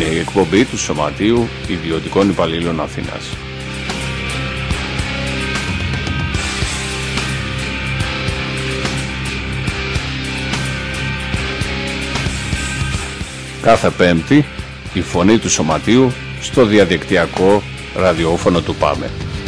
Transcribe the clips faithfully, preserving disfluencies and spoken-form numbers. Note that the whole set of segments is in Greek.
Είναι η εκπομπή του Σωματείου Ιδιωτικών Υπαλλήλων Αθήνας. Κάθε Πέμπτη η φωνή του Σωματείου στο διαδικτυακό ραδιόφωνο του ΠΑΜΕ.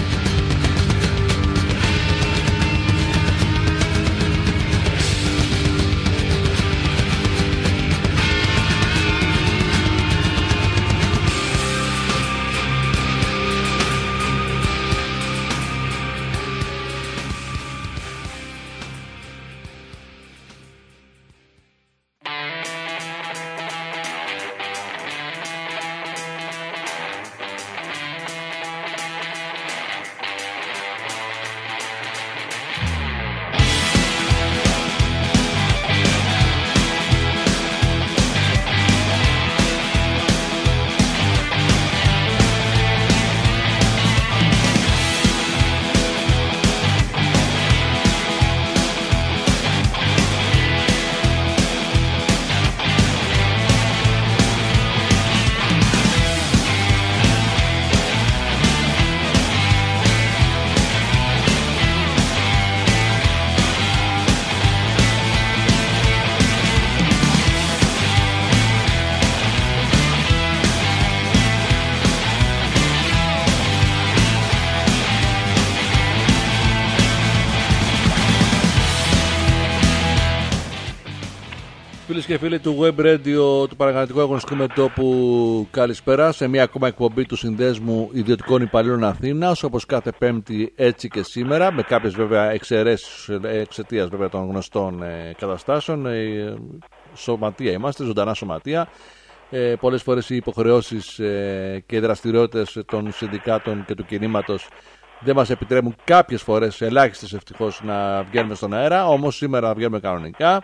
Φίλες και φίλοι του Web Radio του Παναγεννητικού Αγωνιστικού Μετώπου, καλησπέρα σε μια ακόμα εκπομπή του Συνδέσμου Ιδιωτικών Υπαλλήλων Αθήνας, όπως κάθε Πέμπτη έτσι και σήμερα, με κάποιες βέβαια εξαιρέσεις εξαιτίας βέβαια των γνωστών ε, καταστάσεων. Ε, σωματεία είμαστε, ζωντανά σωματεία. Ε, πολλές φορές οι υποχρεώσεις ε, και οι δραστηριότητες των συνδικάτων και του κινήματος δεν μας επιτρέπουν κάποιες φορές, ελάχιστες ευτυχώς, να βγαίνουμε στον αέρα, όμως σήμερα βγαίνουμε κανονικά.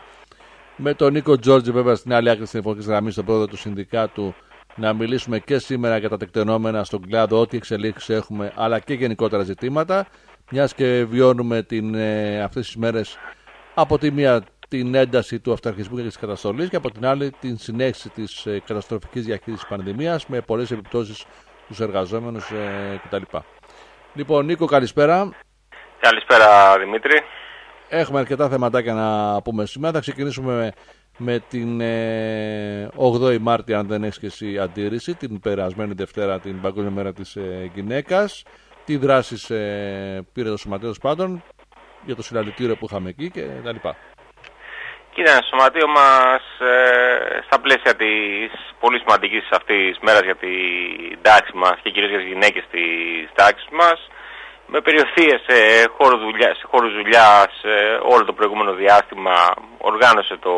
Με τον Νίκο Τζόρτζι βέβαια στην άλλη άκρη της τηλεφωνικής γραμμής, τον πρόεδρο του συνδικάτου, να μιλήσουμε και σήμερα για τα τεκτενόμενα στον κλάδο, ό,τι εξελίξεις έχουμε, αλλά και γενικότερα ζητήματα, μιας και βιώνουμε την, ε, αυτές τις μέρες από τη μία την ένταση του αυταρχισμού και της καταστολής και από την άλλη την συνέχιση της ε, καταστροφικής διαχείρισης της πανδημίας με πολλές επιπτώσεις στους εργαζόμενους ε, κτλ. Λοιπόν, Νίκο, καλησπέρα. Καλησπέρα, Δημήτρη. Έχουμε αρκετά θεματάκια να πούμε σήμερα. Θα ξεκινήσουμε με, με την ε, όγδοη Μάρτη, αν δεν έχεις και εσύ αντίρρηση, την περασμένη Δευτέρα, την Παγκόσμια Μέρα της ε, Γυναίκας. Τι δράσεις ε, πήρε το Σωματείο πάντων για το συλλαλητήριο που είχαμε εκεί και τα λοιπά. Κοίτα, το Σωματείο μας ε, στα πλαίσια της πολύ σημαντικής αυτής μέρας για την τάξη μας και κυρίως για τις γυναίκες της τάξης μας, με περιοθείες σε χώρους δουλειάς, σε χώρους δουλειάς όλο το προηγούμενο διάστημα, οργάνωσε το,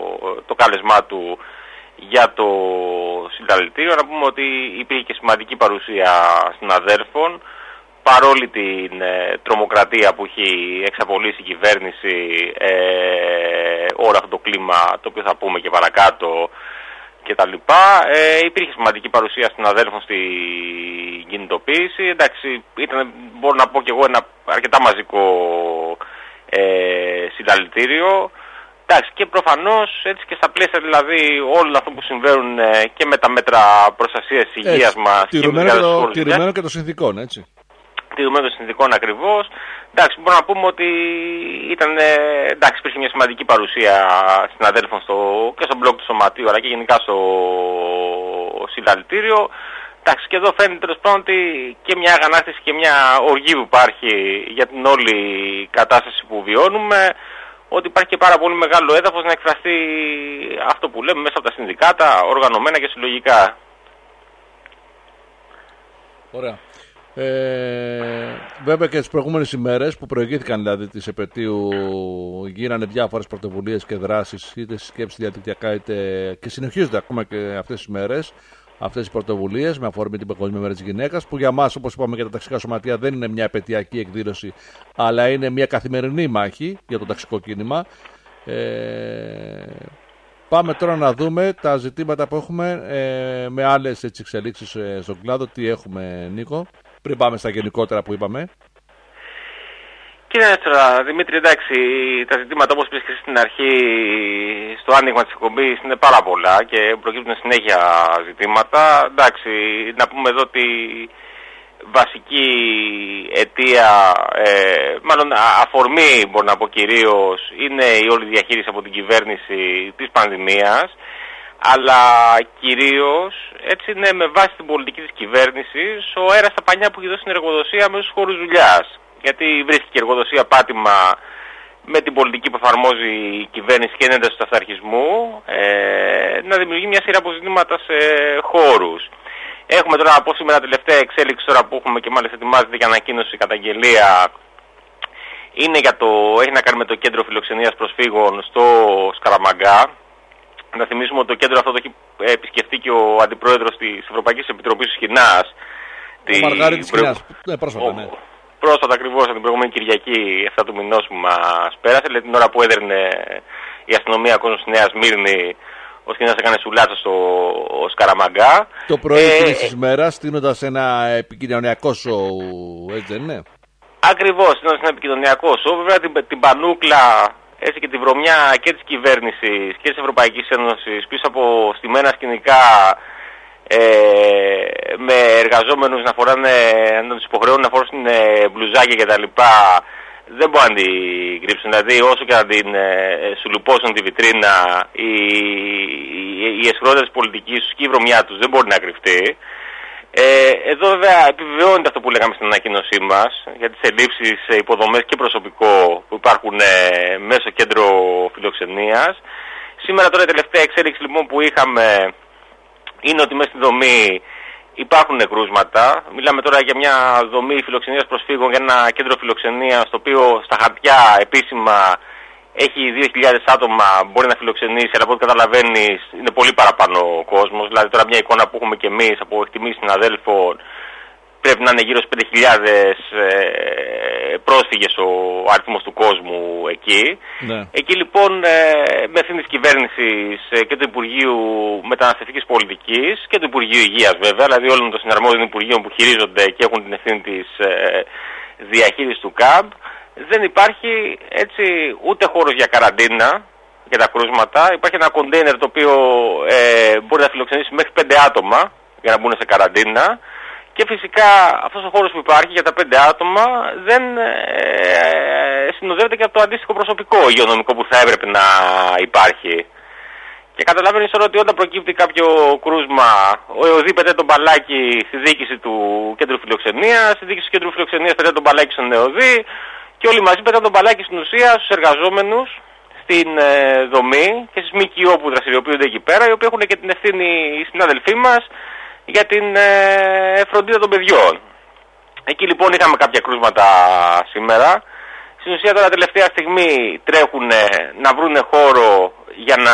το κάλεσμά του για το συλλαλητήριο. Να πούμε ότι υπήρχε και σημαντική παρουσία συναδέρφων, παρόλη την ε, τρομοκρατία που έχει εξαπολύσει η κυβέρνηση, ε, όλο αυτό το κλίμα, το οποίο θα πούμε και παρακάτω, και τα λοιπά. Ε, υπήρχε σημαντική παρουσία συναδέλφων στην κινητοποίηση. Εντάξει, ήταν, μπορώ να πω και εγώ, ένα αρκετά μαζικό ε, συλλαλητήριο. Εντάξει, και προφανώς έτσι και στα πλαίσια δηλαδή όλων αυτών που συμβαίνουν ε, και με τα μέτρα προστασίας της υγείας μας. Τηρουμένο και των συνθηκών, έτσι. Τηρουμένο των συνθηκών ακριβώς. Εντάξει, μπορούμε να πούμε ότι ήταν, εντάξει, υπήρχε μια σημαντική παρουσία συναδέλφων στο, και στο μπλοκ του Σωματείου, αλλά και γενικά στο συλλαλητήριο. Εντάξει, και εδώ φαίνεται τέλος πάντων ότι και μια αγανάκτηση και μια οργή που υπάρχει για την όλη κατάσταση που βιώνουμε, ότι υπάρχει και πάρα πολύ μεγάλο έδαφος να εκφραστεί αυτό που λέμε μέσα από τα συνδικάτα, οργανωμένα και συλλογικά. Ωραία. Ε, βέβαια και τις προηγούμενες ημέρες που προηγήθηκαν δηλαδή της επετείου γίνανε διάφορες πρωτοβουλίες και δράσεις, είτε σκέψεις διαδικτυακά είτε και συνεχίζονται ακόμα και αυτές τις μέρες αυτές οι πρωτοβουλίες με αφορμή την Παγκόσμια Μέρα της Γυναίκας, που για μας, όπως είπαμε, και τα ταξικά σωματεία δεν είναι μια επετειακή εκδήλωση, αλλά είναι μια καθημερινή μάχη για το ταξικό κίνημα. ε, Πάμε τώρα να δούμε τα ζητήματα που έχουμε ε, με άλλες έτσι, εξελίξεις ε, στον κλάδο. Τι έχουμε, Νίκο, πριν πάμε στα γενικότερα που είπαμε? Κύριε τώρα, Δημήτρη, εντάξει, τα ζητήματα όπως είπες και στην αρχή στο άνοιγμα της εκπομπής είναι πάρα πολλά και προκύπτουν συνέχεια ζητήματα. Εντάξει, να πούμε εδώ ότι βασική αιτία, ε, μάλλον αφορμή μπορώ να πω κυρίως, είναι η όλη διαχείριση από την κυβέρνηση της πανδημίας, αλλά κυρίως έτσι είναι με βάση την πολιτική της κυβέρνησης ο αέρας στα πανιά που έχει δώσει την εργοδοσία μέσα στους χώρους δουλειάς. Γιατί βρίσκει η εργοδοσία πάτημα με την πολιτική που εφαρμόζει η κυβέρνηση και ένταση του αυταρχισμού ε, να δημιουργεί μια σειρά αποζητήματα σε χώρους. Έχουμε τώρα από σήμερα τελευταία εξέλιξη τώρα που έχουμε και μάλιστα ετοιμάζεται για ανακοίνωση καταγγελία. Είναι για το, έχει να κάνει με το κέντρο φιλοξενίας προσφύγων στο Σκαραμαγκά. Να θυμίσουμε ότι το κέντρο αυτό το έχει επισκεφτεί και ο αντιπρόεδρος της Ευρωπαϊκής Επιτροπής του Σχοινάς. Ο Μαργάρης Σχοινάς, ναι, πρόσφατα, ναι. Πρόσφατα ακριβώς την προηγούμενη Κυριακή εφτά του μηνός που μας πέρασε, δηλαδή την ώρα που έδερνε η αστυνομία κόσμο στη Νέα Σμύρνη, ο Σχοινάς έκανε σουλάτσα στο Σκαραμαγκά. Το πρωί ε, εκείνης της μέρας, στείνοντας ένα επικοινωνιακό σοου, έτσι δεν είναι? Ακριβώς, στείνοντας ένα επικοινωνιακό σοου, βέβαια την, την πανούκλα έτσι και τη βρωμιά και της κυβέρνησης και της Ευρωπαϊκής Ένωσης πίσω από στημένα σκηνικά ε, με εργαζόμενους να φοράνε, να τους υποχρεώνουν να φορούν μπλουζάκια και τα λοιπά, δεν μπορούν να την κρύψουν. Δηλαδή όσο και να την ε, σουλουπώσουν τη βιτρίνα, η, η, η εσχρότητα της πολιτικής τους και η βρωμιά τους δεν μπορεί να κρυφτεί. Ε, εδώ βέβαια επιβεβαιώνεται αυτό που λέγαμε στην ανακοίνωσή μας για τις ελλείψεις σε υποδομές και προσωπικό που υπάρχουν ε, μέσω κέντρο φιλοξενίας. Σήμερα τώρα η τελευταία εξέλιξη λοιπόν που είχαμε είναι ότι μέσα στη δομή υπάρχουν κρούσματα. Μιλάμε τώρα για μια δομή φιλοξενίας προσφύγων, για ένα κέντρο φιλοξενίας το οποίο στα χαρτιά επίσημα έχει δύο χιλιάδες άτομα, μπορεί να φιλοξενήσει, αλλά από ό,τι καταλαβαίνεις είναι πολύ παραπάνω ο κόσμος. Δηλαδή τώρα μια εικόνα που έχουμε και εμείς από εκτιμήσεις συναδέλφων πρέπει να είναι γύρω στους πέντε χιλιάδες ε, πρόσφυγες ο αριθμός του κόσμου εκεί. Ναι. Εκεί λοιπόν ε, με ευθύνη της κυβέρνησης ε, και του Υπουργείου Μεταναστευτικής Πολιτικής και του Υπουργείου Υγείας βέβαια, δηλαδή όλων των συναρμόδιων Υπουργείων που χειρίζονται και έχουν την ευθύνη της ε, διαχείρισης του ΚΑΜΠ, δεν υπάρχει έτσι ούτε χώρος για καραντίνα για τα κρούσματα. Υπάρχει ένα κοντέινερ το οποίο ε, μπορεί να φιλοξενήσει μέχρι πέντε άτομα για να μπουν σε καραντίνα. Και φυσικά αυτός ο χώρος που υπάρχει για τα πέντε άτομα δεν ε, συνοδεύεται και από το αντίστοιχο προσωπικό υγειονομικό που θα έπρεπε να υπάρχει. Και καταλαβαίνεις τώρα ότι όταν προκύπτει κάποιο κρούσμα, ο ΕΟΔΗ πετάει τον μπαλάκι στη διοίκηση του κέντρου φιλοξενίας, στη διοίκηση του κέντρου φιλοξενίας πετάει τον μπαλάκι στον ΕΟΔΗ και όλοι μαζί πετάνε τον μπαλάκι στην ουσία στους εργαζόμενους στην ε, δομή και στις ΜΚΟ που δραστηριοποιούνται εκεί πέρα, οι οποίοι έχουν και την ευθύνη οι συνάδελφοί μας για την ε, φροντίδα των παιδιών. Εκεί λοιπόν είχαμε κάποια κρούσματα σήμερα. Στην ουσία τώρα τελευταία στιγμή τρέχουν να βρουν χώρο για να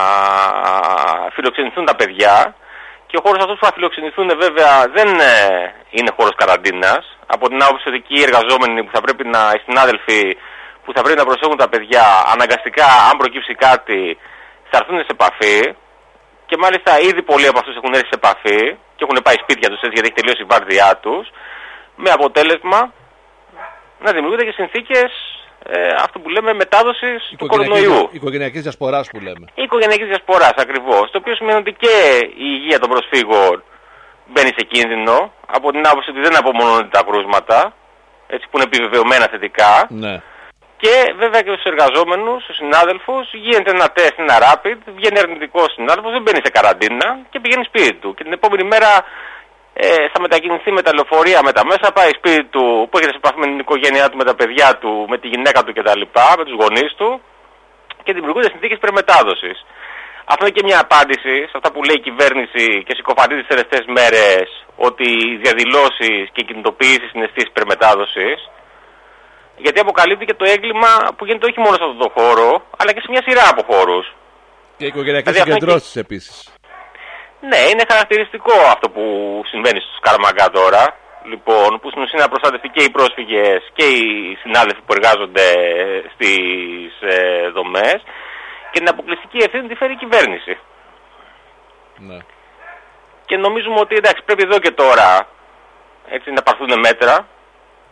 φιλοξενηθούν τα παιδιά και ο χώρος αυτός που θα φιλοξενηθούν βέβαια δεν είναι χώρος καραντίνας, από την άποψη ότι εκεί οι εργαζόμενοι που θα πρέπει να, οι συνάδελφοι που θα πρέπει να προσέχουν τα παιδιά αναγκαστικά αν προκύψει κάτι θα έρθουν σε επαφή. Και μάλιστα ήδη πολλοί από αυτούς έχουν έρθει σε επαφή και έχουν πάει σπίτια τους έτσι γιατί έχει τελειώσει η βάρδιά τους, με αποτέλεσμα να δημιουργούνται και συνθήκες ε, αυτό που λέμε μετάδοσης του κορονοϊού. Οικογενειακής διασποράς που λέμε. Η οικογενειακής διασποράς ακριβώς, το οποίο σημαίνει ότι και η υγεία των προσφύγων μπαίνει σε κίνδυνο από την άποψη ότι δεν απομονώνονται τα κρούσματα, έτσι που είναι επιβεβαιωμένα θετικά. Ναι. Και βέβαια και στους εργαζόμενους, στους συνάδελφους, γίνεται ένα τεστ, ένα rapid, βγαίνει αρνητικό συνάδελφος, δεν μπαίνει σε καραντίνα και πηγαίνει σπίτι του. Και την επόμενη μέρα ε, θα μετακινηθεί με τα λεωφορεία, με τα μέσα, πάει σπίτι του, που έχετε σε επαφή με την οικογένειά του, με τα παιδιά του, με τη γυναίκα του κτλ., με τους γονείς του και δημιουργούνται συνθήκες πρεμετάδοσης. Αυτό είναι και μια απάντηση σε αυτά που λέει η κυβέρνηση και συκοφαντεί τις τελευταίες μέρες, ότι οι διαδηλώσεις και οι κινητοποιήσεις είναι αισθήσεις πρεμετάδοσης. Γιατί αποκαλύπτει και το έγκλημα που γίνεται όχι μόνο σε αυτό το χώρο, αλλά και σε μια σειρά από χώρους. Και οικογενειακές συγκεντρώσεις και... επίσης. Ναι, είναι χαρακτηριστικό αυτό που συμβαίνει στους Σκαραμαγκά τώρα. Λοιπόν, που στην ουσία είναι προστατευτεί και οι πρόσφυγες και οι συνάδελφοι που εργάζονται στις ε, δομές. Και την αποκλειστική ευθύνη τη φέρει η κυβέρνηση. Ναι. Και νομίζουμε ότι εντάξει, πρέπει εδώ και τώρα έτσι, να πάρθουν μέτρα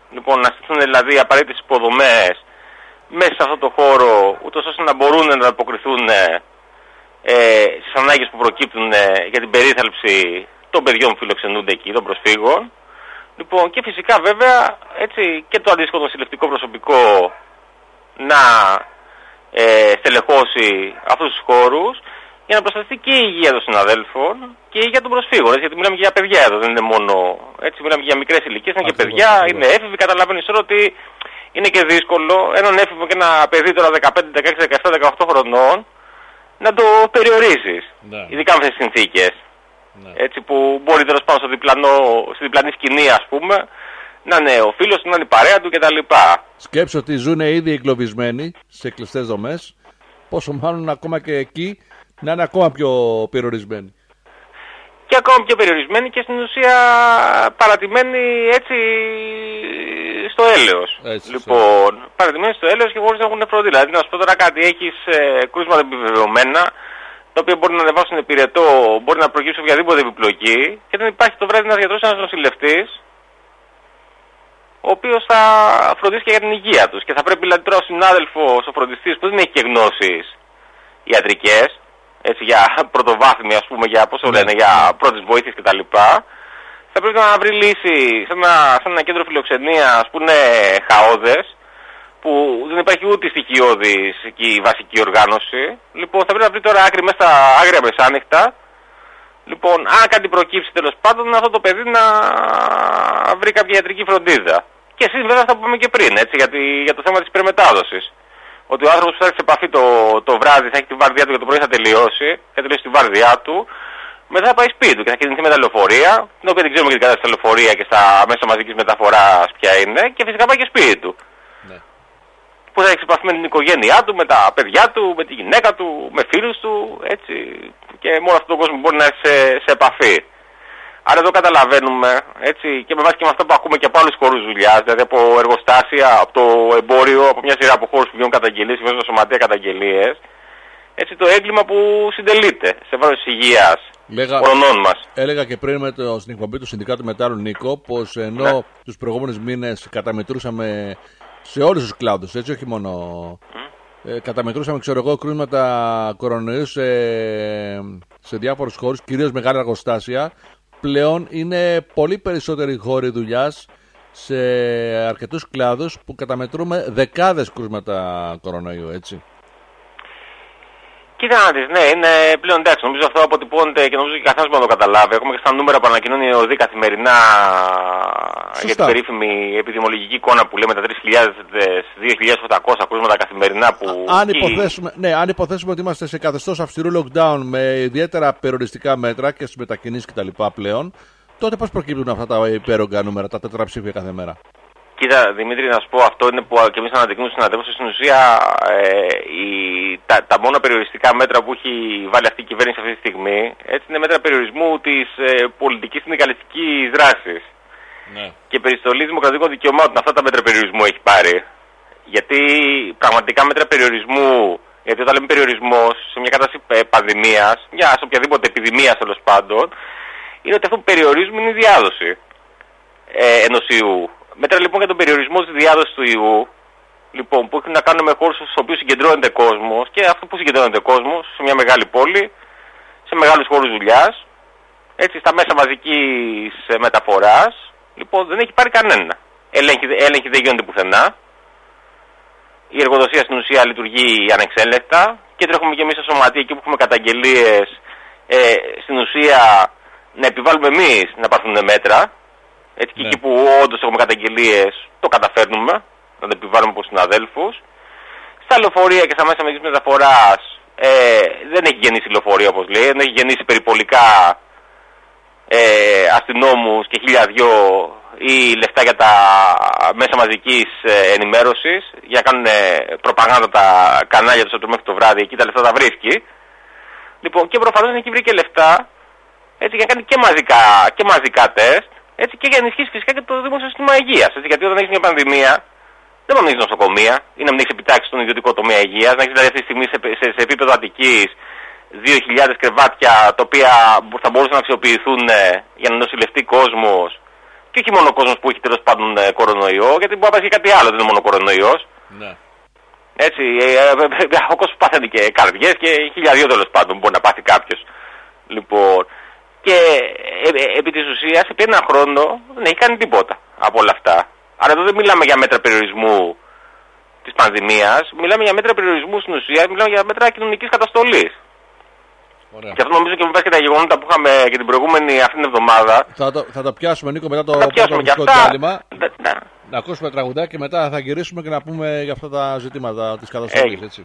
Λοιπόν, να στηθούν δηλαδή απαραίτητες υποδομές μέσα σε αυτό το χώρο, ούτως ώστε να μπορούν να ανταποκριθούν ε, στις ανάγκες που προκύπτουν ε, για την περίθαλψη των παιδιών που φιλοξενούνται εκεί, των προσφύγων. Λοιπόν, και φυσικά βέβαια έτσι, και το αντίστοιχο νοσηλευτικό προσωπικό να ε, στελεχώσει αυτούς τους χώρους για να προστατευτεί και η υγεία των συναδέλφων και η υγεία των προσφύγων. Έτσι, γιατί μιλάμε και για παιδιά εδώ, δεν είναι μόνο. Έτσι, μιλάμε και για μικρές ηλικίες, είναι και παιδιά, ακριβώς. Είναι έφηβοι. Καταλαβαίνεις τώρα ότι είναι και δύσκολο έναν έφηβο και ένα παιδί τώρα δεκαπέντε, δεκαέξι, δεκαεπτά, δεκαοκτώ χρονών να το περιορίσεις. Ναι. Ειδικά με αυτές τις συνθήκες. Ναι. Έτσι, που μπορεί τέλος πάνω στο διπλανό, στη διπλανή σκηνή, ας πούμε, να είναι ο φίλος του, να είναι η παρέα του κτλ. Σκέψω ότι ζουν ήδη εγκλωβισμένοι σε κλειστές δομές. Πόσο μάλλον ακόμα και εκεί να είναι ακόμα πιο περιορισμένοι. Και ακόμα πιο περιορισμένοι και στην ουσία παρατημένοι έτσι στο έλεος. Έτσι, λοιπόν, έτσι. Παρατημένοι στο έλεος και χωρίς να έχουν φροντίδα. Δηλαδή, να σου πω τώρα κάτι, έχεις ε, κρούσματα επιβεβαιωμένα, τα οποία μπορεί να ανεβάσουν πυρετό, μπορεί να προκύψει οποιαδήποτε επιπλοκή και δεν υπάρχει το βράδυ ένας γιατρός, ένας νοσηλευτής, ο οποίος θα φροντίσει και για την υγεία τους. Και θα πρέπει δηλαδή τώρα ο συνάδελφος, ο φροντιστής που δεν έχει και γνώσεις ιατρικές, έτσι για πρωτοβάθμια, ας πούμε, για πώς το λένε, για πρώτες βοήθειες κτλ. Θα πρέπει να βρει λύση σε ένα, σε ένα κέντρο φιλοξενίας που είναι χαόδες, που δεν υπάρχει ούτε στοιχειώδης και η βασική οργάνωση. Λοιπόν, θα πρέπει να βρει τώρα άκρη μέσα στα άγρια μεσάνυχτα. Λοιπόν, αν κάτι προκύψει τέλος πάντων, αυτό το παιδί να βρει κάποια ιατρική φροντίδα. Και εσείς βέβαια θα πούμε και πριν, έτσι, γιατί, για το θέμα της υπερμετάδοσης. Ότι ο άνθρωπος που θα έρθει σε επαφή το, το βράδυ, θα έχει τη βάρδιά του και το πρωί θα τελειώσει, θα τελειώσει τη βάρδιά του, μετά θα πάει σπίτι του και θα κινηθεί με τα λεωφορεία, την οποία δεν ξέρουμε και την κατάσταση στα λεωφορεία και στα μέσα μαζικής μεταφοράς ποια είναι, και φυσικά πάει και σπίτι του. Ναι. Που θα έχει επαφή με την οικογένειά του, με τα παιδιά του, με τη γυναίκα του, με φίλους του, έτσι, και με όλο αυτόν τον κόσμο που μπορεί να έρθει σε, σε επαφή. Άρα εδώ καταλαβαίνουμε, έτσι, και με βάση και με αυτά που ακούμε και από άλλους χώρους δουλειάς, δηλαδή από εργοστάσια, από το εμπόριο, από μια σειρά από χώρους που βγαίνουν καταγγελίες, βγαίνουν στα σωματεία καταγγελίες, έτσι, το έγκλημα που συντελείται σε βάρος της υγείας ορονών μας. Έλεγα και πριν με το, στην εκπομπή του Συνδικάτου Μετάλλων, Νίκο, πως ενώ ναι. τους προηγούμενους μήνες καταμετρούσαμε σε όλους τους κλάδους, έτσι, όχι μόνο. Mm. Ε, καταμετρούσαμε, ξέρω εγώ, κρούσματα κορονοϊού σε, σε διάφορους χώρους, κυρίως μεγάλα εργοστάσια. Πλέον είναι πολύ περισσότεροι χώροι δουλειάς σε αρκετούς κλάδους που καταμετρούμε δεκάδες κρούσματα κορονοϊού, έτσι. Κοίτα να δεις, ναι, είναι πλέον εντάξει. Νομίζω αυτό αποτυπώνεται και νομίζω και καθένας μπορεί να το καταλάβει. Ακόμα και στα νούμερα που ανακοινώνει η ΟΔΗ καθημερινά. Σωστά. Για την περίφημη επιδημιολογική εικόνα που λέμε τα τρεις χιλιάδες με δύο χιλιάδες οκτακόσια κρούσματα καθημερινά που. Αν υποθέσουμε, ναι, αν υποθέσουμε ότι είμαστε σε καθεστώς αυστηρού lockdown με ιδιαίτερα περιοριστικά μέτρα και στις μετακινήσεις κτλ. Πλέον, τότε πώς προκύπτουν αυτά τα υπέρογκα νούμερα, τα τετραψήφια κάθε μέρα? Κοίτα, Δημήτρη, να σου πω, αυτό είναι που και εμείς αναδεικνύουμε στους συναδέλφους. Στην ουσία, ε, η, τα, τα μόνα περιοριστικά μέτρα που έχει βάλει αυτή η κυβέρνηση αυτή τη στιγμή, έτσι, είναι μέτρα περιορισμού της ε, πολιτικής συνδικαλιστικής δράσης. Ναι. Και περιστολής δημοκρατικών δικαιωμάτων. Αυτά τα μέτρα περιορισμού έχει πάρει. Γιατί πραγματικά μέτρα περιορισμού, γιατί όταν λέμε περιορισμός σε μια κατάσταση πανδημίας, μια σε οποιαδήποτε επιδημία τέλος πάντων, είναι ότι αυτό που περιορίζουμε είναι η διάδοση ε, ενός ιού. Μέτρα λοιπόν για τον περιορισμό της διάδοσης του ιού, λοιπόν, που έχουν να κάνουν με χώρους στους οποίους συγκεντρώνεται κόσμος, και αυτό που συγκεντρώνεται κόσμος σε μια μεγάλη πόλη, σε μεγάλους χώρους δουλειάς, έτσι, στα μέσα μαζικής μεταφοράς, λοιπόν, δεν έχει πάρει κανένα. Έλεγχοι, έλεγχοι δεν γίνονται πουθενά. Η εργοδοσία στην ουσία λειτουργεί ανεξέλεκτα και τρέχουμε και εμείς στα σωματεία εκεί που έχουμε καταγγελίες, ε, στην ουσία να επιβάλλουμε εμείς να πάρθουν μέτρα. Έτσι, και ναι. Εκεί που όντως έχουμε καταγγελίες, το καταφέρνουμε να το επιβάλλουμε από συναδέλφους. Στα λεωφορεία και στα μέσα μαζικής μεταφοράς ε, δεν έχει γεννήσει λεωφορεία, όπως λέει, δεν έχει γεννήσει περιπολικά ε, αστυνόμους και χίλια δυο ή λεφτά για τα μέσα μαζικής ε, ενημέρωσης για να κάνουν ε, προπαγάνδα τα κανάλια τους από το μέχρι το βράδυ. Εκεί τα λεφτά τα βρίσκει. Λοιπόν, και προφανώς έχει βρει και λεφτά, έτσι, για να κάνει και μαζικά, και μαζικά τεστ. Έτσι, και για να ενισχύσει φυσικά και το δημόσιο σύστημα υγείας. Έτσι, γιατί όταν έχεις μια πανδημία, δεν μπορεί να έχεις νοσοκομεία ή να μην έχεις επιτάξει στον ιδιωτικό τομέα υγείας, να έχεις δηλαδή αυτή τη στιγμή σε, σε, σε επίπεδο Αττικής δύο χιλιάδες κρεβάτια τα οποία θα μπορούσαν να αξιοποιηθούν για να νοσηλευτεί κόσμος, και και όχι μόνο ο κόσμος που έχει τέλος πάντων ε, κορονοϊό, γιατί μπορεί να πάθει και κάτι άλλο, δεν είναι μόνο κορονοϊός. Ναι. Έτσι, ε, ε, ε, ο κόσμος πάθαινε και καρδιές και χιλιαδίο τέλος πάντων μπορεί να πάθει κάποιος. Λοιπόν, και ε, ε, επί της ουσίας επί ένα χρόνο δεν έχει κάνει τίποτα από όλα αυτά. Άρα εδώ δεν μιλάμε για μέτρα περιορισμού της πανδημίας, μιλάμε για μέτρα περιορισμού στην ουσία, μιλάμε για μέτρα κοινωνικής καταστολής. Ωραία. Και αυτό νομίζω και με βάση και τα γεγονότα που είχαμε και την προηγούμενη αυτή την εβδομάδα. Θα το, θα το πιάσουμε, Νίκο, μετά το πρώτο διάλειμμα. Να ακούσουμε τραγουδάκι και μετά θα γυρίσουμε και να πούμε για αυτά τα ζητήματα της καταστολής, έτσι.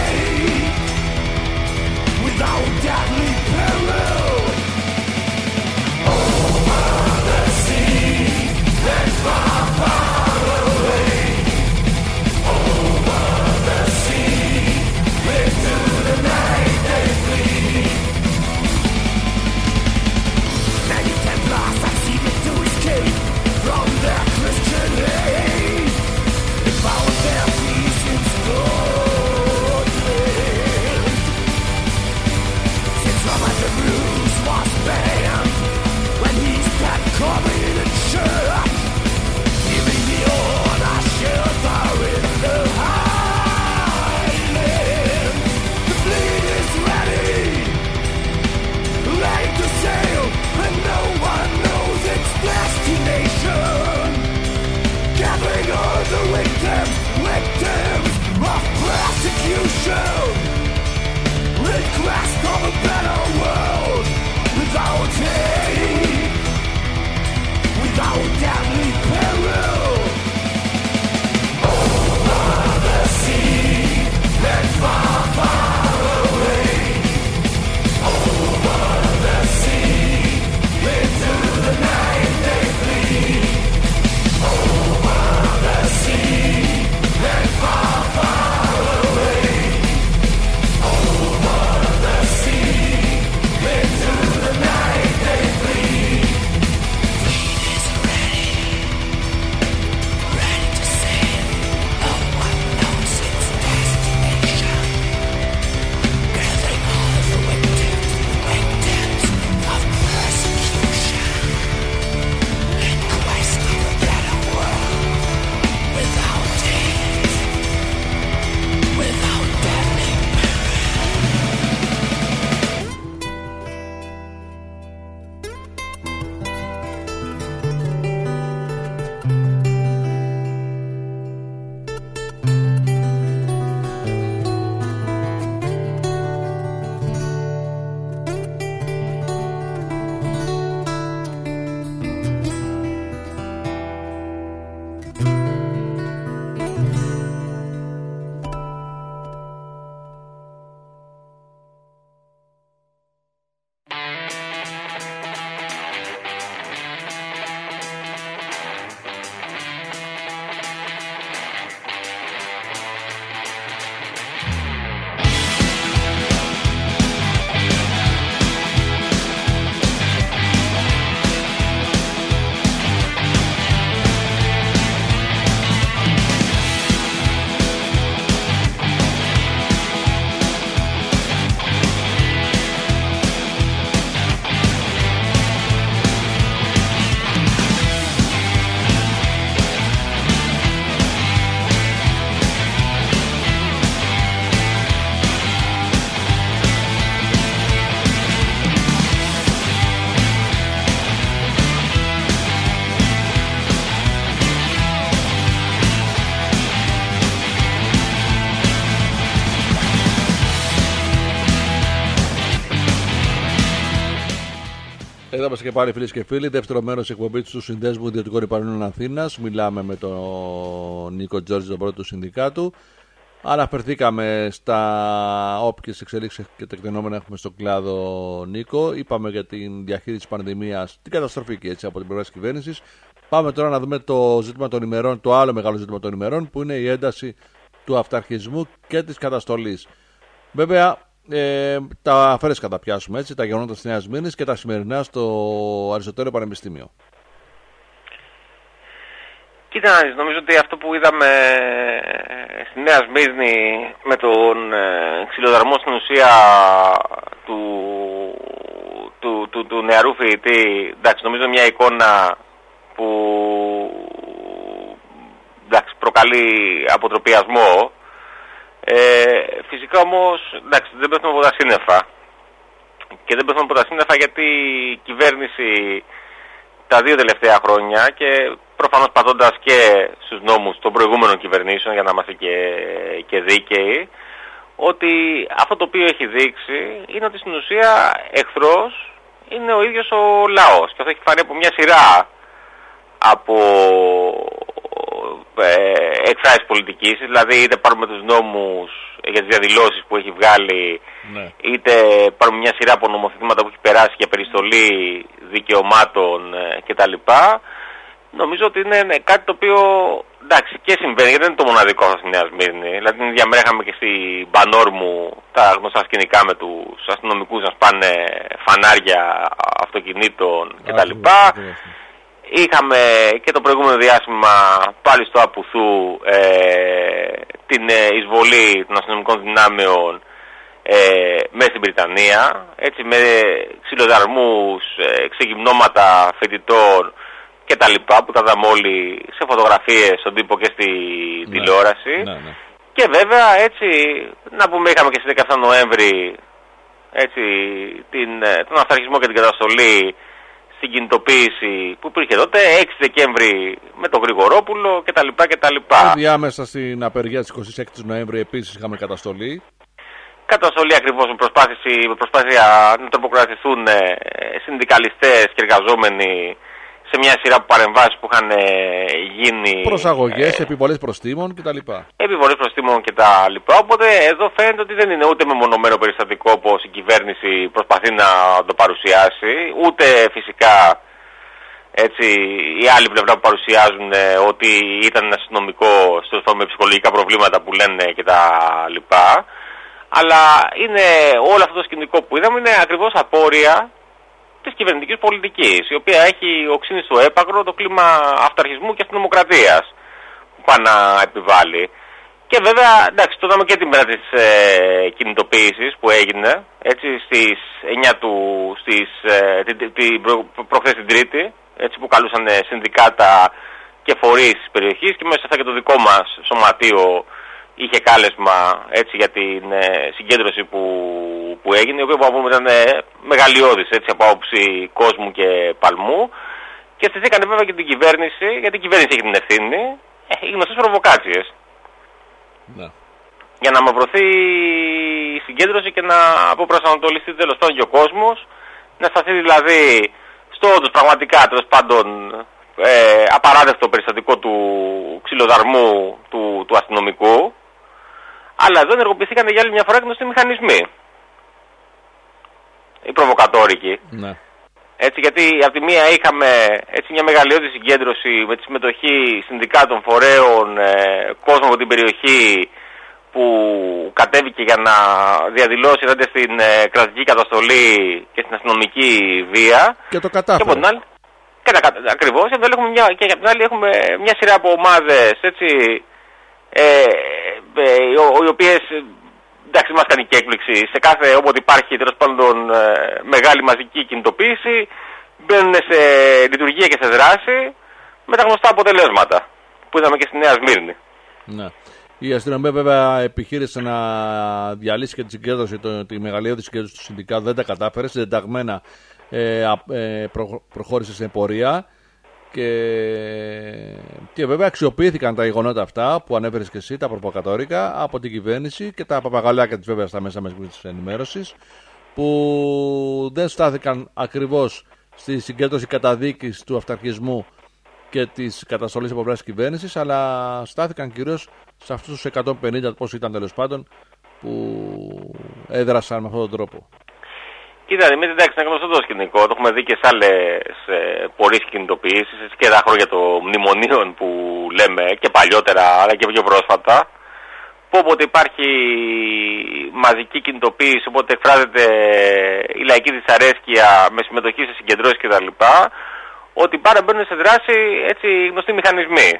Without deadly peril είμαστε και πάλι, φίλες και φίλοι. Δεύτερο μέρος της εκπομπής του Συνδέσμου Ιδιωτικών Υπαλλήλων Αθήνας. Μιλάμε με τον Νίκο Τζόρτζη, τον πρώτο του συνδικάτου. Αναφερθήκαμε στα όποιες εξελίξεις και τεκτενόμενα έχουμε στον κλάδο, Νίκο. Είπαμε για την διαχείριση της πανδημίας, την καταστροφική έτσι, από την πλευρά της κυβέρνησης. Πάμε τώρα να δούμε το ζήτημα των ημερών, το άλλο μεγάλο ζήτημα των ημερών, που είναι η ένταση του αυταρχισμού και της καταστολής. Βέβαια, ε, τα φρέσκα τα πιάσουμε έτσι, τα γεγονότα της Νέας Σμύρνης και τα σημερινά στο Αριστοτέλειο Πανεπιστήμιο. Κοίτα, νομίζω ότι αυτό που είδαμε στη Νέα Σμύρνη με τον ε, ξυλοδαρμό στην ουσία του, του, του, του νεαρού φοιτητή, εντάξει, νομίζω μια εικόνα που εντάξει, προκαλεί αποτροπιασμό. Ε, φυσικά όμως, εντάξει, δεν πέφτουμε από τα σύννεφα. Και δεν πέφτουμε από τα σύννεφα γιατί η κυβέρνηση τα δύο τελευταία χρόνια, και προφανώς πατώντας και στους νόμους των προηγούμενων κυβερνήσεων, για να είμαστε και, και δίκαιοι, ότι αυτό το οποίο έχει δείξει είναι ότι στην ουσία εχθρός είναι ο ίδιος ο λαός. Και αυτό έχει φανεί από μια σειρά από ε, εκφράσεις πολιτικής, δηλαδή είτε πάρουμε τους νόμους για τις διαδηλώσεις που έχει βγάλει, ναι, είτε πάρουμε μια σειρά από νομοθετήματα που έχει περάσει για περιστολή δικαιωμάτων ε, κτλ. Νομίζω ότι είναι ναι, κάτι το οποίο εντάξει και συμβαίνει, γιατί δεν είναι το μοναδικό αυτό στη Νέα Σμύρνη. Δηλαδή την ίδια μέρα είχαμε και στην Πανόρμου τα γνωστά σκηνικά με τους αστυνομικούς να σπάνε φανάρια αυτοκινήτων κτλ. Είχαμε και το προηγούμενο διάστημα πάλι στο Απουθού ε, την εισβολή των αστυνομικών δυνάμεων ε, μέσα στην Βρυτανία, έτσι, με ξυλοδαρμούς, ε, ξεγυμνώματα φοιτητών και τα λοιπά που τα δάμε όλοι σε φωτογραφίες στον τύπο και στη ναι, τηλεόραση. Ναι, ναι. Και βέβαια έτσι να πούμε είχαμε και στις δεκαεφτά Νοέμβρη έτσι, την, τον αυταρχισμό και την καταστολή στην κινητοποίηση που υπήρχε τότε, έξι Δεκέμβρη με τον Γρηγορόπουλο κτλ. κτλ. Διάμεσα στην απεργία της εικοστής έκτης Νοέμβρη επίσης είχαμε καταστολή. Καταστολή ακριβώς με προσπάθεια, με προσπάθεια να τροποκρατηθούν συνδικαλιστές και εργαζόμενοι σε μια σειρά από παρεμβάσεις που είχαν γίνει. Προσαγωγές, ε, επιβολές προστίμων κτλ. Επιβολές προστίμων κτλ. Οπότε εδώ φαίνεται ότι δεν είναι ούτε μεμονωμένο περιστατικό όπως η κυβέρνηση προσπαθεί να το παρουσιάσει, ούτε φυσικά έτσι, η άλλη πλευρά που παρουσιάζουν ότι ήταν ένα αστυνομικό με ψυχολογικά προβλήματα που λένε κτλ. Αλλά είναι όλο αυτό το σκηνικό που είδαμε είναι ακριβώς απόρρια της κυβερνητικής πολιτικής, η οποία έχει οξύνει στο έπακρο το κλίμα αυταρχισμού και αστυνομοκρατίας που πάει να επιβάλλει. Και βέβαια, εντάξει, το είδαμε και την μέρα της ε, κινητοποίησης που έγινε, έτσι, στις εννιά του, στις, ε, την, την προ, προχθές την Τρίτη, έτσι, που καλούσαν συνδικάτα και φορείς της περιοχής, και μέσα σε αυτά και το δικό μας σωματείο είχε κάλεσμα έτσι, για την ε, συγκέντρωση που, που έγινε, η οποία που ήταν ε, μεγαλειώδης έτσι, από άποψη κόσμου και παλμού, και στηθήκανε βέβαια και την κυβέρνηση, γιατί η κυβέρνηση έχει την ευθύνη, ε, οι γνωστές προβοκάτσιες. Ναι. Για να μαυρωθεί η συγκέντρωση και να αποπροσανατολιστεί τέλος πάντων και ο κόσμος, να σταθεί δηλαδή στο όντως πραγματικά τέλος πάντων ε, απαράδεκτο περιστατικό του ξυλοδαρμού του, του αστυνομικού. Αλλά εδώ ενεργοποιηθήκαν για άλλη μια φορά γνωστοί μηχανισμοί. Οι προβοκατόρικοι. Ναι. Έτσι, γιατί από τη μία είχαμε έτσι, μια μεγαλειώδη συγκέντρωση με τη συμμετοχή συνδικάτων, φορέων, ε, κόσμου από την περιοχή που κατέβηκε για να διαδηλώσει ενάντια στην ε, κρατική καταστολή και στην αστυνομική βία. Και το κατάφερε. Και από την άλλη, και τα, ακριβώς, και, έχουμε μια, και από την άλλη έχουμε μια σειρά από ομάδες, έτσι, ε, ε, οι οποίες, εντάξει, μας κάνει και έκπληξη. Σε κάθε, όποτε υπάρχει τέλος πάντων ε, μεγάλη μαζική κινητοποίηση, μπαίνουν σε λειτουργία και σε δράση με τα γνωστά αποτελέσματα που είδαμε και στη Νέα Σμύρνη. Ναι. Η αστυνομία βέβαια επιχείρησε να διαλύσει και τη συγκέντρωση, τη μεγαλειώδη συγκέντρωση του συνδικάτου, δεν τα κατάφερε. Συντεταγμένα ε, ε, προ, προχώρησε σε πορεία. Και, και βέβαια αξιοποιήθηκαν τα γεγονότα αυτά που ανέφερες και εσύ, τα προβοκατόρικα, από την κυβέρνηση και τα παπαγαλάκια της βέβαια στα μέσα μαζικής ενημέρωσης, που δεν στάθηκαν ακριβώς στη συγκέντρωση καταδίκης του αυταρχισμού και της καταστολής από πλευράς της κυβέρνησης, αλλά στάθηκαν κυρίως σε αυτούς τους εκατόν πενήντα, πώς ήταν τέλος πάντων, που έδρασαν με αυτόν τον τρόπο. Κοίτα, εμείς εντάξει, είναι γνωστό το σκηνικό, το έχουμε δει και σε άλλες ε, πορείες κινητοποιήσεις και τα χρόνια των μνημονίων που λέμε και παλιότερα αλλά και πιο πρόσφατα, που όποτε υπάρχει μαζική κινητοποίηση, οπότε εκφράζεται η λαϊκή δυσαρέσκεια με συμμετοχή σε συγκεντρώσεις κτλ., ότι πάρα μπαίνουν σε δράση έτσι γνωστοί μηχανισμοί.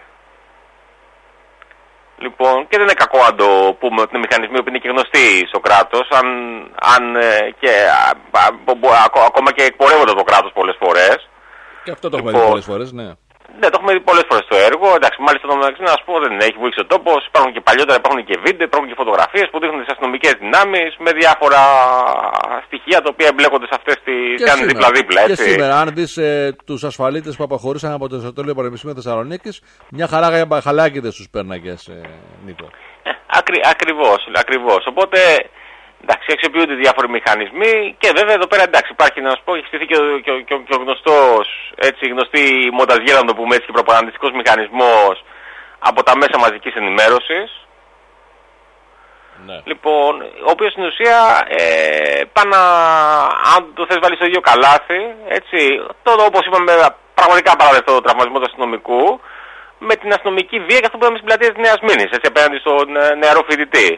Λοιπόν, και δεν είναι κακό να το πούμε ότι είναι μηχανισμοί που είναι και γνωστοί στο κράτος, αν, αν και α, α, α, α, ακόμα και εκπορεύονται το κράτος πολλές φορές. Και αυτό το λοιπόν, έχουμε δει πολλές φορές, ναι. Ναι, το έχουμε δει πολλές φορές στο έργο. Εντάξει, μάλιστα το μεταξύ να σου πω δεν έχει βοήθει ο τόπος. Υπάρχουν και παλιότερα, υπάρχουν και βίντεο, υπάρχουν και φωτογραφίες που δείχνουν τις αστυνομικές δυνάμεις με διάφορα στοιχεία τα οποία εμπλέκονται σε αυτές τις. Κάνουν δίπλα-δίπλα. Και σήμερα, αν δεις ε, τους ασφαλίτες που αποχωρήσαν από το Αριστοτέλειο Πανεπιστήμιο Θεσσαλονίκης, μια χαρά για μπαχαλάκιδες τους πέρναγες, ε, Νίκο. Ε, ακρι, ακριβώς, ακριβώς. Οπότε. Εντάξει, αξιοποιούνται διάφοροι μηχανισμοί και βέβαια εδώ πέρα εντάξει υπάρχει να σου πω, έχει στηθεί και ο, και, και, και ο γνωστός, έτσι γνωστή μονταζιέρα να το πούμε έτσι και προπαγανδιστικός μηχανισμός από τα μέσα μαζικής ενημέρωσης. Ναι. Λοιπόν, ο οποίος στην ουσία ε, πάνω αν το θες βάλεις στο ίδιο καλάθι, έτσι, τότε όπως είπαμε πραγματικά παραδεχτό το τραυματισμό του αστυνομικού με την αστυνομική βία και αυτό που είδαμε στην πλατεία της Νέας Μήνης, έτσι απέναντι στον ε, νεαρό φοιτητή.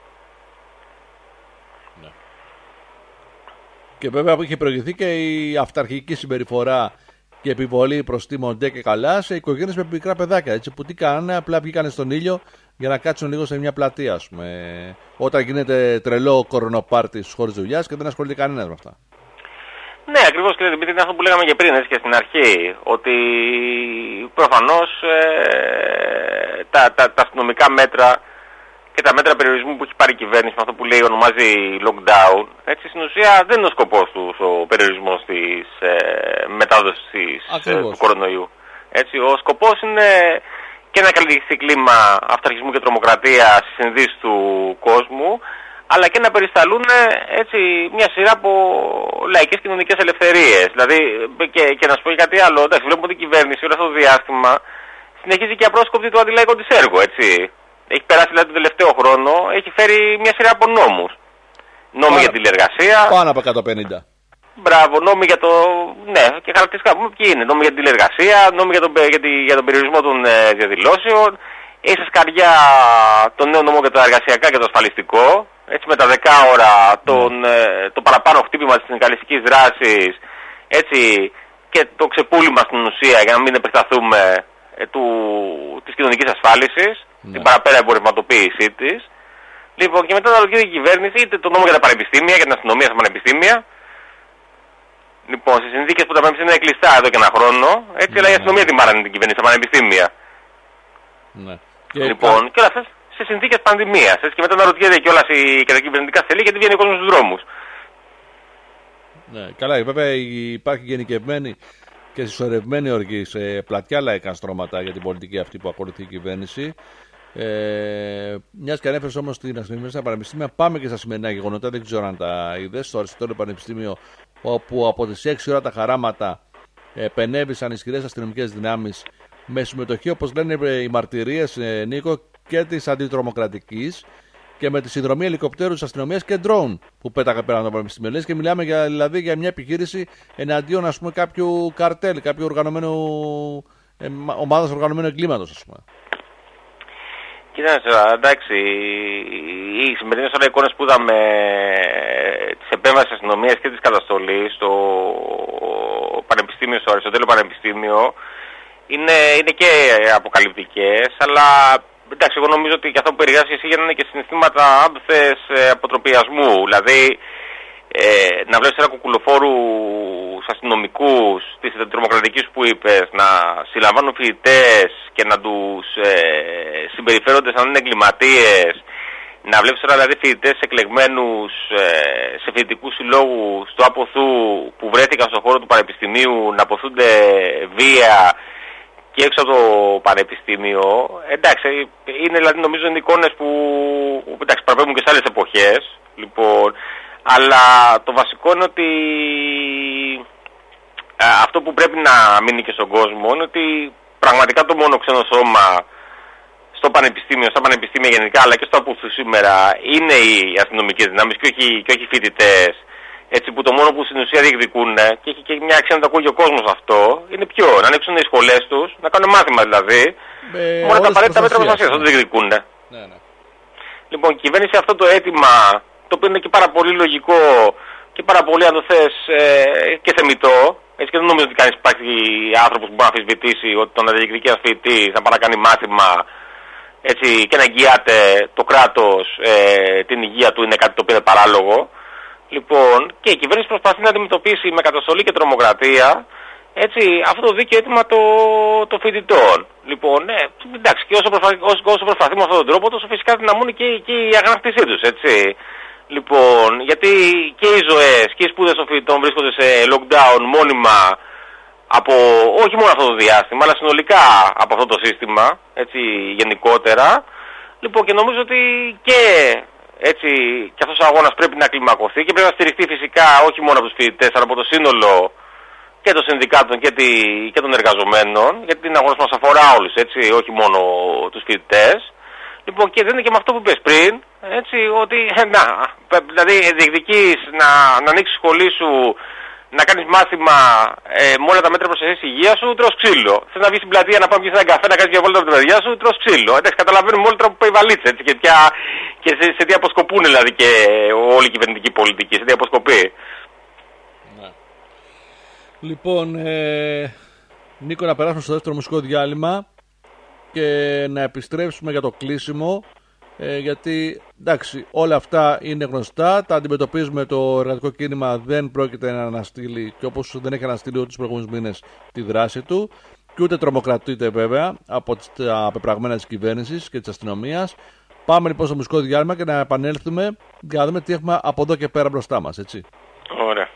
Και βέβαια που είχε προηγηθεί και η αυταρχική συμπεριφορά και επιβολή προστήμων ντε και καλά σε οικογένειες με μικρά παιδάκια. Έτσι, που τι κάνανε, απλά βγήκανε στον ήλιο για να κάτσουν λίγο σε μια πλατεία, ας πούμε. Όταν γίνεται τρελό κορονοπάρτι στους χώρους δουλειάς και δεν ασχολείται κανένας με αυτά. Ναι, ακριβώς, κύριε Δημήτρη, είναι αυτό που λέγαμε και πριν, έτσι και στην αρχή. Ότι προφανώς ε, τα, τα, τα αστυνομικά μέτρα και τα μέτρα περιορισμού που έχει πάρει η κυβέρνηση με αυτό που λέει ονομάζει lockdown, έτσι στην ουσία δεν είναι ο σκοπός του ο περιορισμός της ε, μετάδοσης ε, του κορονοϊού. Έτσι, ο σκοπός είναι και να καλλιεργηθεί κλίμα αυταρχισμού και τρομοκρατία στις συνδύσεις του κόσμου, αλλά και να περισταλούν έτσι μια σειρά από λαϊκές κοινωνικές ελευθερίες. Δηλαδή, και, και να σου πω και κάτι άλλο, εντάξει, βλέπουμε ότι η κυβέρνηση όλο αυτό το διάστημα συνεχίζει και απρόσκοπτη το αντιλαϊκό της έργο, έτσι. Έχει περάσει δηλαδή τον τελευταίο χρόνο, έχει φέρει μια σειρά από νόμους. Νόμοι Πάρα, για την τηλεργασία. Πάνω από εκατόν πενήντα. Μπράβο, νόμοι για το. Ναι, και χαρακτηριστικά πούμε ποιοι είναι. Νόμοι για την τηλεργασία, νόμοι για τον, για τη, για τον περιορισμό των ε, διαδηλώσεων. Έχει σε σκαριά τον νέο νόμο για τα εργασιακά και το ασφαλιστικό. Έτσι με τα δέκα ώρα, τον, mm. ε, το παραπάνω χτύπημα της συνδικαλιστικής δράσης. Έτσι και το ξεπούλημα στην ουσία για να μην επεκταθούμε ε, του, της κοινωνικής ασφάλισης. Ναι. Την παραπέρα εμπορευματοποίησή της. Λοιπόν, και μετά να ρωτήσει η κυβέρνηση είτε το νόμο για τα πανεπιστήμια, για την αστυνομία στα πανεπιστήμια. Λοιπόν, σε συνθήκες που τα πανεπιστήμια είναι κλειστά εδώ και ένα χρόνο, έτσι, ναι, αλλά η αστυνομία την μάρανε την κυβέρνηση στα πανεπιστήμια. Ναι. Λοιπόν, και, και όλα αυτά σε συνθήκες πανδημίας. Έτσι, και μετά να ρωτιέται κιόλας και τα κυβερνητικά στελή γιατί βγαίνει ο κόσμος στους δρόμους. Ναι, καλά, βέβαια υπάρχει γενικευμένη και συσσωρευμένη οργή σε πλατιά λαϊκά στρώματα για την πολιτική αυτή που ακολουθεί η κυβέρνηση. Ε, Μια και ανέφερε όμως την αστυνομία στα πανεπιστήμια, πάμε και στα σημερινά γεγονότα. Δεν ξέρω αν τα είδες. Στο Αριστοτέλειο Πανεπιστήμιο, όπου από τις έξι ώρα τα χαράματα επενέβησαν ισχυρές αστυνομικές δυνάμεις με συμμετοχή, όπως λένε οι μαρτυρίες, ε, Νίκο, και της αντιτρομοκρατικής και με τη συνδρομή ελικοπτέρου της αστυνομίας και ντρόουν που πέταγα πέραν από το πανεπιστήμιο. Λες και μιλάμε για, δηλαδή για μια επιχείρηση εναντίον, ας πούμε, κάποιου καρτέλ, κάποιου οργανωμένου, ε, ομάδας οργανωμένου εγκλήματος, ας πούμε. Κοίταξε, εντάξει, οι σημερινές όλα εικόνες που είδαμε της επέμβασης της αστυνομίας και της καταστολής στο πανεπιστήμιο, στο Αριστοτέλειο Πανεπιστήμιο, είναι, είναι και αποκαλυπτικές, αλλά εντάξει, εγώ νομίζω ότι και αυτό που περιγράψεις εσύ γίνανε και συναισθήματα άμπθες αποτροπιασμού, δηλαδή ε, να βλέπεις ένα κουκουλοφόρους αστυνομικούς της τρομοκρατικής που είπες να συλλαμβάνουν φοιτητές και να τους ε, συμπεριφέρονται σαν είναι εγκληματίες, να βλέπεις τώρα δηλαδή φοιτητές εκλεγμένους ε, σε φοιτητικούς συλλόγους του Αποθού που βρέθηκαν στον χώρο του πανεπιστημίου να αποθούνται βία και έξω από το πανεπιστήμιο. Εντάξει, είναι δηλαδή νομίζω είναι εικόνες που εντάξει, παραπέμπουν και σε άλλες εποχές, λοιπόν, αλλά το βασικό είναι ότι αυτό που πρέπει να μείνει και στον κόσμο είναι ότι πραγματικά το μόνο ξένο σώμα στο πανεπιστήμιο, στα πανεπιστήμια γενικά, αλλά και στο ΑΠΟΥ σήμερα, είναι οι αστυνομικές δυνάμεις και όχι, και όχι οι φοιτητές. Έτσι, που το μόνο που στην ουσία διεκδικούν, και έχει και μια αξία να το ακούει ο κόσμος αυτό, είναι ποιο? Να ανοίξουν οι σχολές τους, να κάνουν μάθημα δηλαδή. Με μόνο τα απαραίτητα μέτρα προστασίας, αυτό το διεκδικούν. Ναι, ναι. Λοιπόν, η κυβέρνηση αυτό το αίτημα, το οποίο είναι και πάρα πολύ λογικό και πάρα πολύ, αν το θες, ε, και θεμιτό. Έτσι, και δεν νομίζω ότι κανείς υπάρχει άνθρωπος που μπορεί να αμφισβητήσει ότι το να διεκδικεί ένας φοιτητής να πάει να κάνει μάθημα, έτσι, και να εγγυάται το κράτος ε, την υγεία του, είναι κάτι το οποίο είναι παράλογο. Λοιπόν, και η κυβέρνηση προσπαθεί να αντιμετωπίσει με καταστολή και τρομοκρατία, έτσι, αυτό το δίκαιο αίτημα των το φοιτητών. Λοιπόν, ναι, εντάξει, και όσο προσπαθεί, όσο, όσο προσπαθεί με αυτόν τον τρόπο, τόσο φυσικά δυναμώνει και, και η αγανάκτησή τους, έτσι. Λοιπόν, γιατί και οι ζωές και οι σπούδες των φοιτητών βρίσκονται σε lockdown μόνιμα από όχι μόνο αυτό το διάστημα, αλλά συνολικά από αυτό το σύστημα, έτσι, γενικότερα. Λοιπόν, και νομίζω ότι και, έτσι, και αυτός ο αγώνας πρέπει να κλιμακωθεί και πρέπει να στηριχτεί φυσικά όχι μόνο από τους φοιτητές, αλλά από το σύνολο και των συνδικάτων και, τη, και των εργαζομένων, γιατί την αγώνα μας αφορά όλους, έτσι, όχι μόνο τους φοιτητές. Λοιπόν, και δεν είναι και με αυτό που είπες πριν, έτσι, ότι, να, δηλαδή, διεκδικείς να, να ανοίξεις τη σχολή σου, να κάνεις μάθημα ε, με όλα τα μέτρα προστασίας της υγείας σου, τρως ξύλο. Θες να βγεις στην πλατεία να πάμε και σε έναν καφέ να κάνεις μια βόλτα με τα παιδιά σου, τρως ξύλο. Εντάξει, καταλαβαίνουμε όλοι τώρα που πάει η βαλίτσα, έτσι, και, πια, και σε, σε τι αποσκοπούν δηλαδή και όλη η κυβερνητική πολιτική, σε τι αποσκοπεί. Ναι. Λοιπόν, ε, Νίκο, να περάσουμε στο δεύτερο μουσικό διάλειμμα και να επιστρέψουμε για το κλείσιμο. Ε, γιατί εντάξει, όλα αυτά είναι γνωστά, τα αντιμετωπίζουμε. Το εργατικό κίνημα δεν πρόκειται να αναστείλει, και όπως δεν έχει αναστείλει ούτε τους προηγούμενους μήνες, τη δράση του, και ούτε τρομοκρατείται βέβαια από τα πεπραγμένα της κυβέρνησης και της αστυνομίας. Πάμε λοιπόν στο μουσικό διάλειμμα και να επανέλθουμε για να δούμε τι έχουμε από εδώ και πέρα μπροστά μας, έτσι. Ωραία.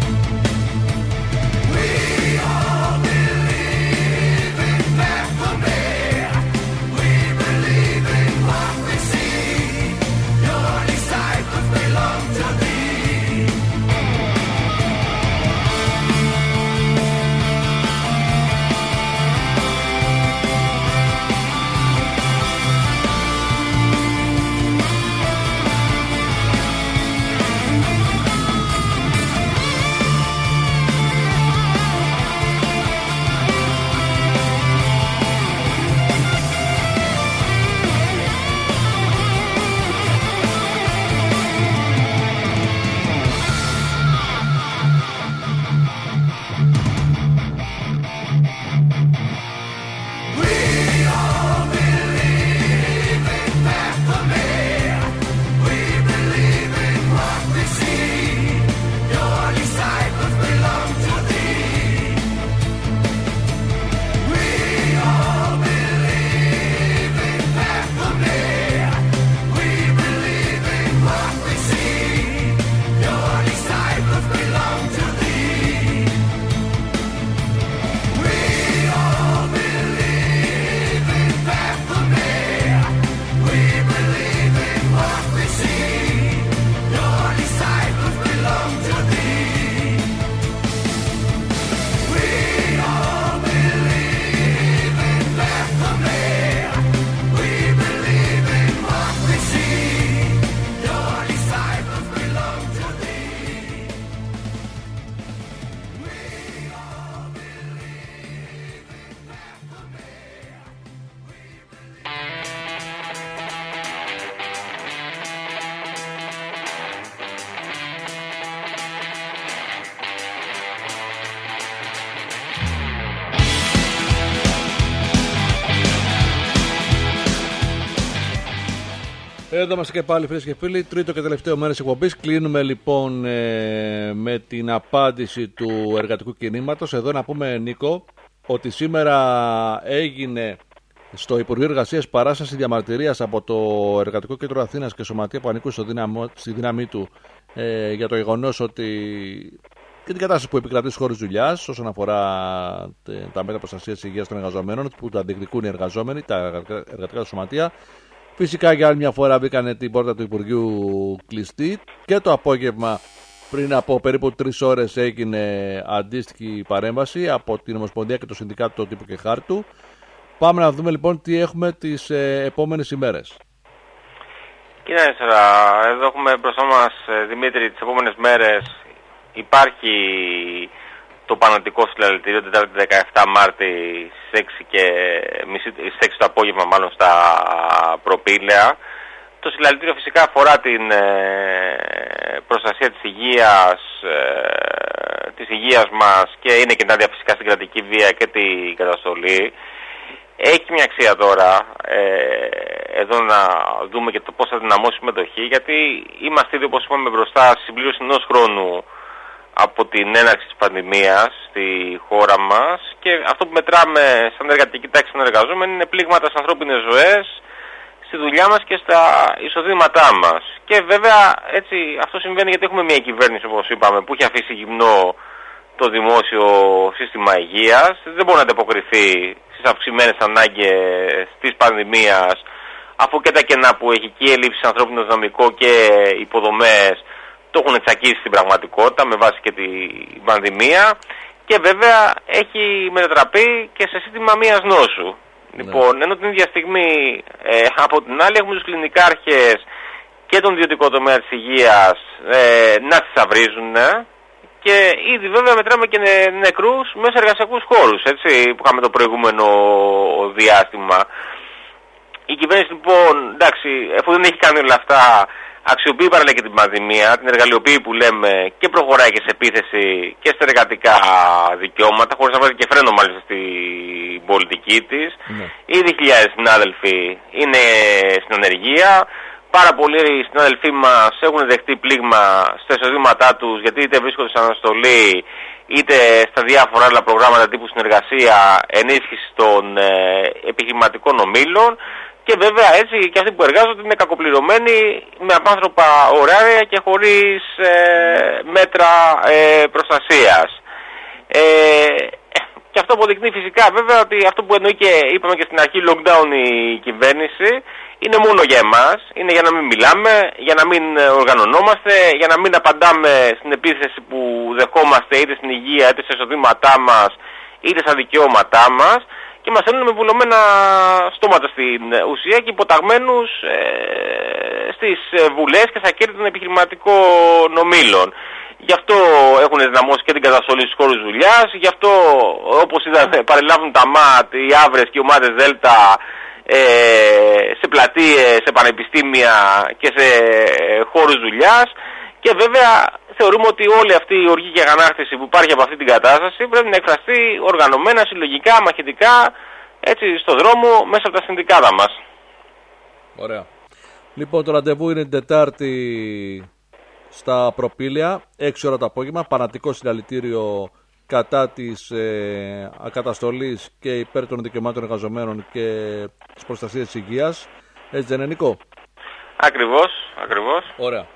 We all believe in Bethlehem. Εδώ είμαστε και πάλι, φίλες και φίλοι. Τρίτο και τελευταίο μέρος εκπομπής. Κλείνουμε λοιπόν ε, με την απάντηση του εργατικού κινήματος. Εδώ να πούμε, Νίκο, ότι σήμερα έγινε στο Υπουργείο Εργασίας παράσταση διαμαρτυρίας από το Εργατικό Κέντρο Αθήνας και Σωματεία που ανήκουν στο δύναμο, στη δύναμή του ε, για το γεγονός ότι και την κατάσταση που επικρατεί στους χώρους δουλειάς όσον αφορά τα μέτρα προστασίας της υγείας των εργαζομένων που τα διεκδικούν οι εργαζόμενοι, τα εργατικά σωματεία. Φυσικά για άλλη μια φορά μπήκανε την πόρτα του Υπουργείου κλειστή και το απόγευμα πριν από περίπου τρεις ώρες έγινε αντίστοιχη παρέμβαση από την Ομοσπονδία και το Συνδικάτο Τύπου και Χάρτου. Πάμε να δούμε λοιπόν τι έχουμε τις ε, επόμενες ημέρες. Κοιτάξτε, εδώ έχουμε μπροστά μας, Δημήτρη, τις επόμενες μέρες υπάρχει το πανωτικό συλλαλητήριο Τετάρτη δεκαεφτά Μάρτη στις έξι, και, στις έξι το απόγευμα μάλλον στα Προπήλαια. Το συλλαλητήριο φυσικά αφορά την ε, προστασία της υγείας, ε, της υγείας μας και είναι και τα φυσικά στην κρατική βία και την καταστολή. Έχει μια αξία τώρα ε, εδώ να δούμε και το πώς θα δυναμώσει η συμμετοχή, γιατί είμαστε ήδη, όπως είπαμε, μπροστά στη συμπλήρωση ενός χρόνου από την έναρξη της πανδημίας στη χώρα μας, και αυτό που μετράμε σαν εργατική τάξη των εργαζόμενων είναι πλήγματα στις ανθρώπινες ζωές, στη δουλειά μας και στα εισοδήματά μας. Και βέβαια έτσι αυτό συμβαίνει γιατί έχουμε μια κυβέρνηση, όπως είπαμε, που έχει αφήσει γυμνό το δημόσιο σύστημα υγείας, δεν μπορεί να ανταποκριθεί στις αυξημένες ανάγκες της πανδημίας, αφού και τα κενά που έχει και η έλλειψη σε ανθρώπινο δυναμικό και υποδομές το έχουν τσακίσει στην πραγματικότητα με βάση και την πανδημία, και βέβαια έχει μετατραπεί και σε σύστημα μίας νόσου. Ναι. Λοιπόν, ενώ την ίδια στιγμή ε, από την άλλη έχουμε τους κλινικάρχες και τον ιδιωτικό τομέα της υγείας ε, να θησαυρίζουν, ε, και ήδη βέβαια μετράμε και νεκρούς μέσα εργασιακούς χώρους, έτσι, που είχαμε το προηγούμενο διάστημα. Η κυβέρνηση λοιπόν, εντάξει, εφού δεν έχει κάνει όλα αυτά, αξιοποιεί παράλληλα και την πανδημία, την εργαλειοποιεί που λέμε, και προχωράει και σε επίθεση και στα εργατικά δικαιώματα, χωρίς να βάζει και φρένο μάλιστα στην πολιτική της. Ναι. Ήδη χιλιάδες συνάδελφοι είναι στην ανεργία. Πάρα πολλοί συνάδελφοί μας έχουν δεχτεί πλήγμα στα εισοδήματά τους, γιατί είτε βρίσκονται σε αναστολή, είτε στα διάφορα άλλα προγράμματα τύπου συνεργασία, ενίσχυση των ε, επιχειρηματικών ομίλων. Και βέβαια έτσι και αυτοί που εργάζονται είναι κακοπληρωμένοι με απάνθρωπα ωράρια και χωρίς ε, μέτρα ε, προστασίας. Ε, και αυτό αποδεικνύει φυσικά βέβαια ότι αυτό που εννοεί και είπαμε και στην αρχή lockdown η κυβέρνηση είναι μόνο για εμάς, είναι για να μην μιλάμε, για να μην οργανωνόμαστε, για να μην απαντάμε στην επίθεση που δεχόμαστε είτε στην υγεία, είτε στα εισοδήματά μας, είτε στα δικαιώματά μας. Και μας θέλουν με βουλωμένα στόματα στην ουσία και υποταγμένους ε, στις βουλές και στα κέρδη των επιχειρηματικών ομίλων. Γι' αυτό έχουν δυναμώσει και την καταστολή στους χώρους δουλειάς, γι' αυτό όπως είδατε παρελάβουν τα ΜΑΤ, οι Αύρες και οι ομάδες ΔΕΛΤΑ ε, σε πλατείες, σε πανεπιστήμια και σε χώρους δουλειάς. Και βέβαια θεωρούμε ότι όλη αυτή η οργή και αγανάκτηση που υπάρχει από αυτή την κατάσταση πρέπει να εκφραστεί οργανωμένα, συλλογικά, μαχητικά, έτσι στον δρόμο, μέσα από τα συνδικάτα μας. Ωραία. Λοιπόν, το ραντεβού είναι την Τετάρτη στα Προπήλαια, έξι ώρα το απόγευμα, πανατικό συλλαλητήριο κατά της ε, ακαταστολής και υπέρ των δικαιωμάτων εργαζομένων και της προστασίας της υγείας. Έτσι δεν είναι, Νίκο? Ακριβώς, ακριβώς. Ωραία.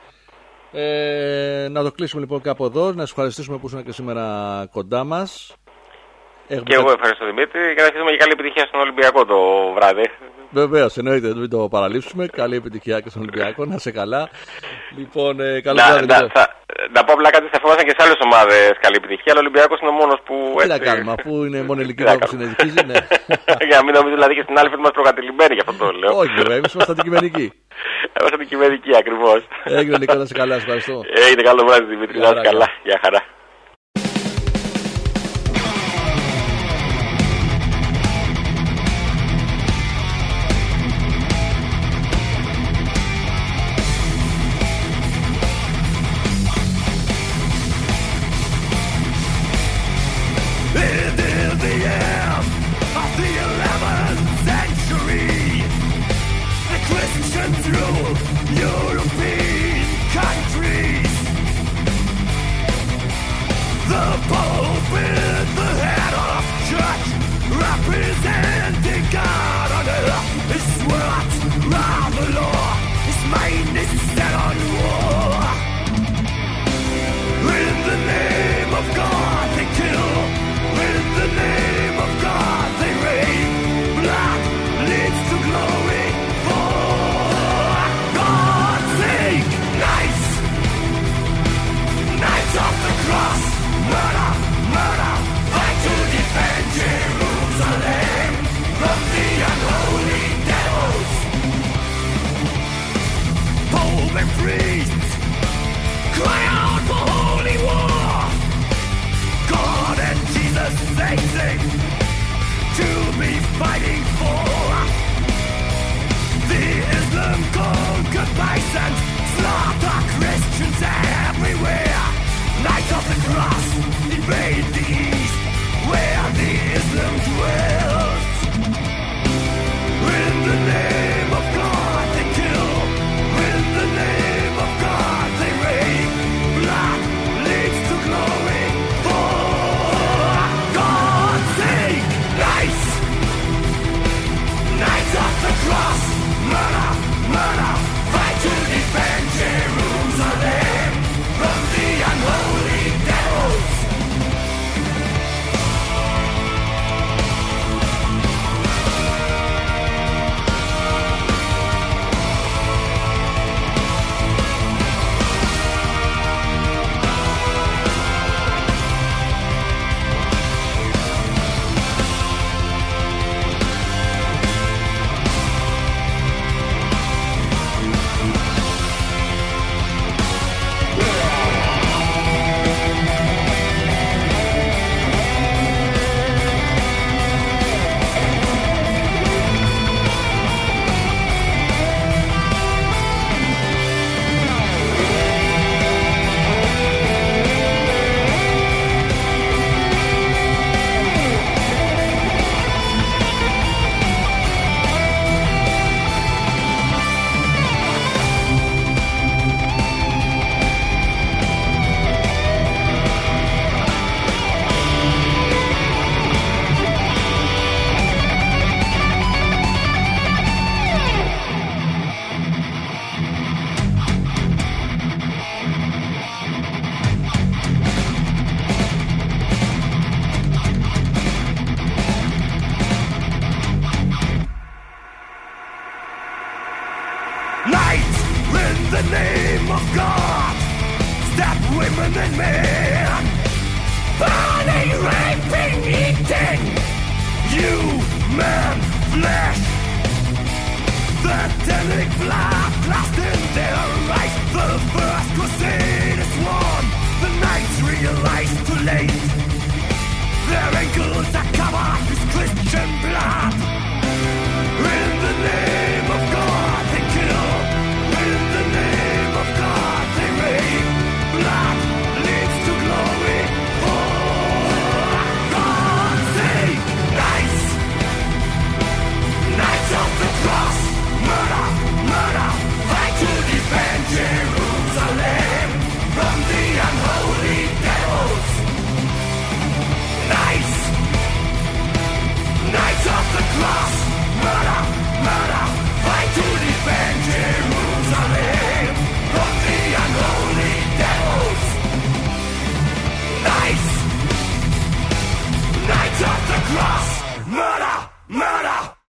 Ε, να το κλείσουμε λοιπόν κάπου εδώ. Να σας ευχαριστήσουμε που ήσουν και σήμερα κοντά μας. Έχουμε και εγώ ευχαριστώ, Δημήτρη, και να ευχαριστούμε και καλή επιτυχία στον Ολυμπιακό το βράδυ. Βεβαίως, εννοείται, μην το παραλείψουμε. Καλή επιτυχία και στον Ολυμπιακό, να σε καλά. Λοιπόν, ε, καλό να, βράδυ. Να, θα, να πω απλά κάτι, θα φοβάσαι και σε άλλες ομάδες καλή επιτυχία, αλλά ο Ολυμπιακός είναι ο μόνος που. Τι έτσι... να κάνουμε, αφού είναι μόνο ελληνική ομάδα που συνεδριάζει, ναι. Για να μην νομίζω δηλαδή και στην άλλη είμαστε προκατηλημένοι, γι' αυτό το λέω. Όχι, βέβαια, εμείς είμαστε αντικειμενικοί. Είμαστε αντικειμενικοί, ακριβώς. Έγινε, Νίκο, να σε καλά, σας ευχαριστώ. Έγινε, καλό βράδυ, Δημήτρη, να είσαι καλά. Γεια χαρά. Through of God, stab women and men, burning, raping, eating human flesh. The demonic blood lost in their eyes. The first crusade is won. The knights realize too late. Their ankles are covered with Christian blood. In the name of God they kill. In the name of God they rape. Blood leads to glory. Oh, God save knights. Knights of the cross. Murder, murder, fight to defend Jerusalem from the unholy devils. Knights, Knights of the cross. Murder, murder, fight to defend Jerusalem from the unholy devils. Knights, Knights of the cross. Murder, murder.